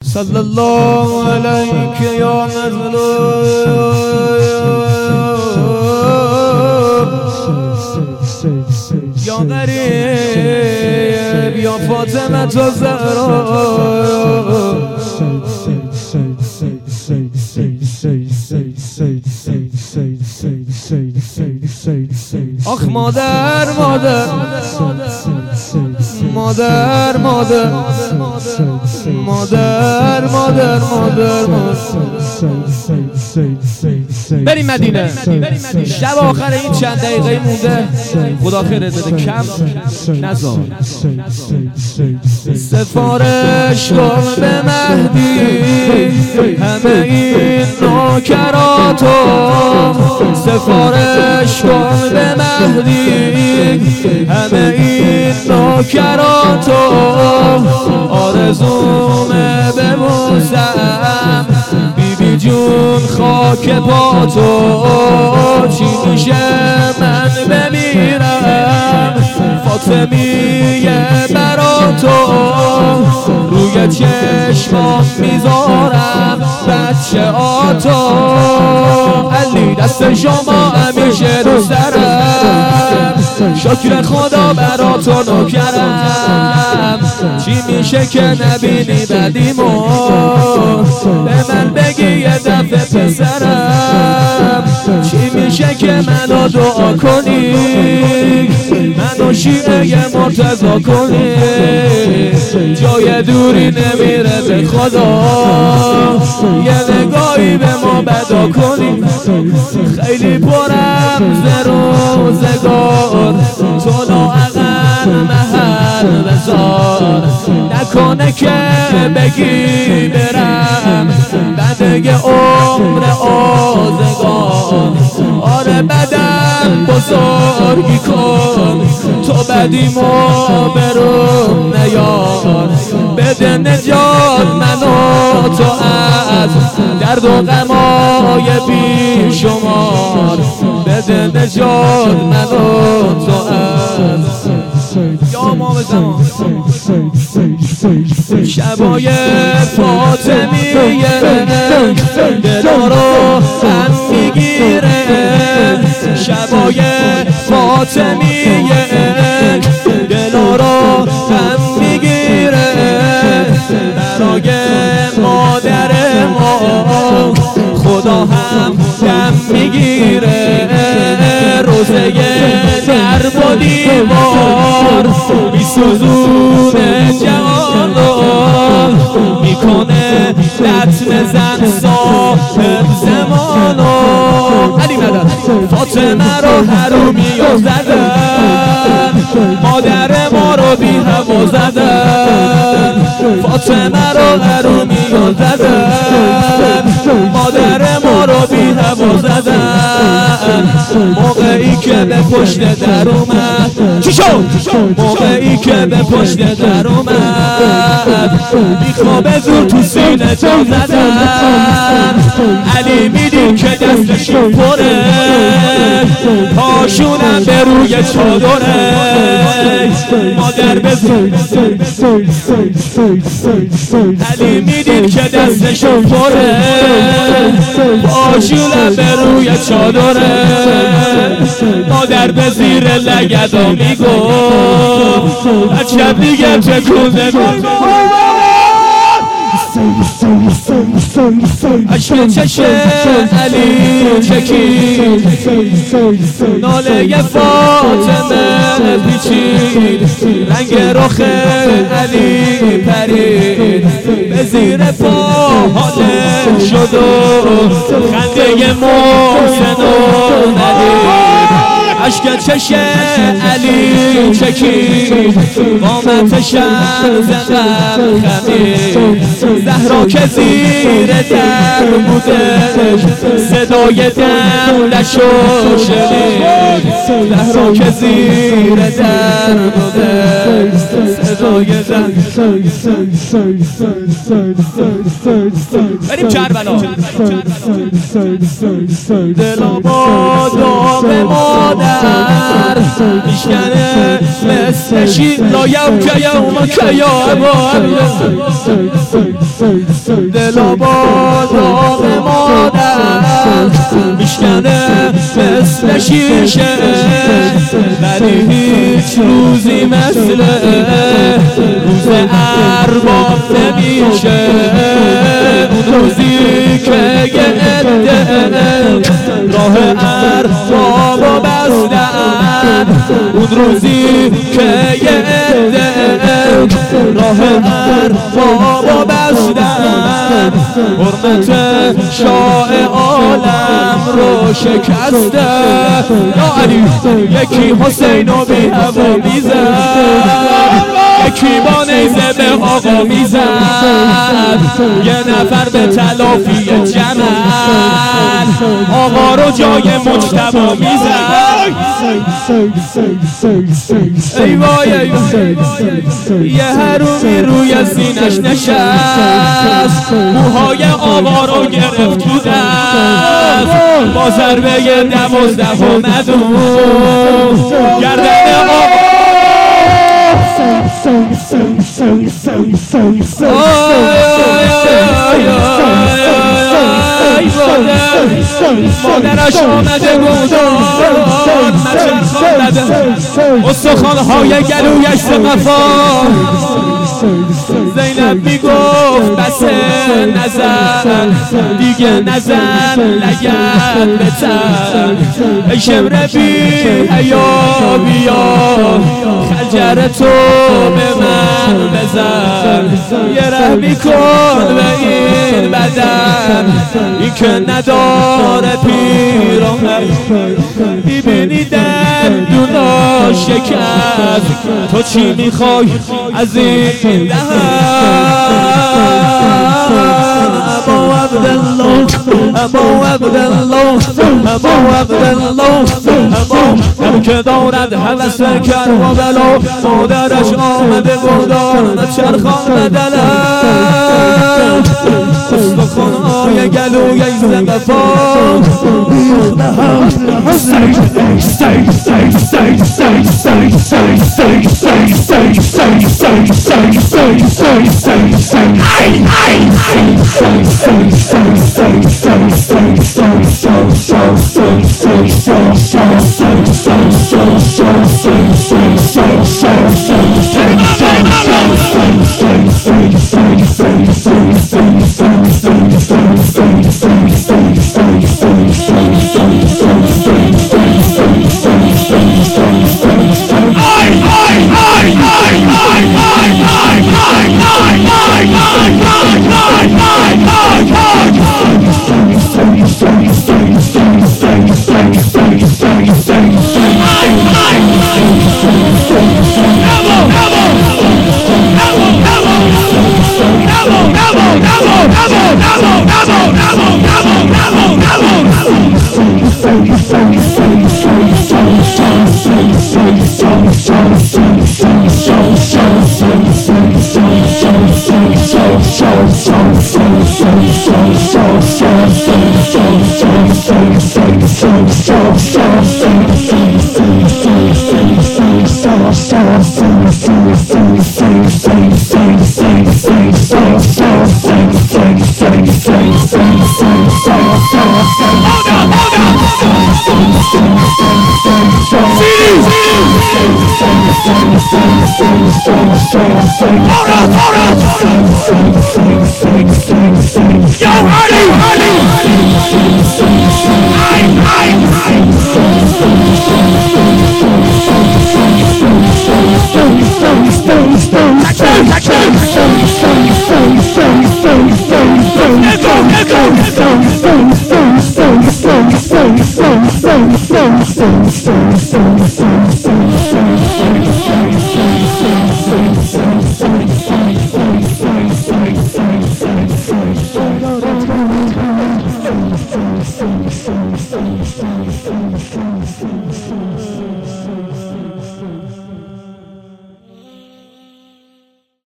صلی الله علیک یا مظلوم یا غریب یا فاطمه الزهرا آخ مادر مادر مادر مادر مادر مادر مادر بریم مدینه. شب آخر این چند دقیقه مونده، خدا خیرت بده، کم نذار. سفارش کن به مهدی همه این نوکراتو، سفارش کن به مهدی همه این نوکراتو، آرزومه ببوسم بیبی جون خاک پاتو، چی میشه من بمیرم فاطمیه براتو، روی چشمام میذارم بچه آتو، علی دست شما همیشه رو سرم، شکر خدا براتو نوکرم، چی میشه که نبینی بدیمو، به من بگی یه دفعه پسرم، چی میشه که منو دعا کنی، منو شیعه مرتضا کنی، جای دوری نمیره به خدا، یه نگاهی به ما بدا کنی، خیلی پرم ز روزگار، تو لااقل محل بذار، نکنه که بگی برم بده عمر آزگار، آره بدم بزرگی کن تو بدیمو برون نیار، بده نجات منو تو از درد و غمای بی شمار، بده نجات منو تو از یا امام زمان. شبای فاطمیه دلا رو هم میگیره، شبای فاطمیه دلا رو هم میگیره، برای مادر ما خدا هم دم میگیره، روزه درب و دیوار میسوزونه جهانو، میکنه لطم زن صاحب زمانو، علی مدد فاطمه رو حرومی زدن، مادر ما رو بی هوا زدن، فاطمه رو حرومی زدن، مادر ما رو بی هوا زدن، موقعی که به پشت در اومد چی شد؟ موقعی که به پشت در اومد بی خواب زور تو سینه جا زدن، علی میدیم که دستشون پره، پاشونم به روی چادره، مادر بزن علی میدیم که دستشون پره، پاشونم به روی چادره، مادر به زیر لگدا میگفت بچه دیگه تکونه عشق چشم علی چکید، ناله فاطمه پیچید، رنگ رخ علی پرید، به زیر پا حاله شد و خنده محسن و ندید، عشق چشم علی چکید، قامتش از غم خمید، زهرا که زیر در بودش صدای دمدشو شنید، زهرا که زیر در بودش زایدن بریم کربلا دلا با دام مادر میشکنه مثل شیر لایم که یوم که یا دلا با دام مادر میشکنه مثل شیشه ولی هیچ روزی مثل روز ارباب نمیشه اون روزی که یه عده راه ارباب بستن اون روزی که یه عده راه ارباب بستن حرمت شاه عالم رو شکسته یا علی یکی حسینو بی هوا میزد یکی با نیزه به آقا میزد یه نفر به تلافی جمل آقا رو جای مجتبا میزد ای وای ای وای یه حرومی روی سینش نشست موهای آقا رو گرفت تو دست با ضربه 12 اومدون گردن آقا مادرش آمده گودان مچه خواندده استخوان‌های گلویش سقفا زینب میگفت بس نزن دیگه نزن لگن بتن ای شمر بی حیا بیا خنجر تو به من بزن یه رحمی کن به این بدن این که نداره پیرامون میبینی دندونا شکست تو چی میخوای از این ابا عبدالله ابا عبدالله ابا عبدالله ابا که دارد حوث کربلا مادرش آمده گودان چرخان بدلم استخوان‌های گلوی زقفا Sorry.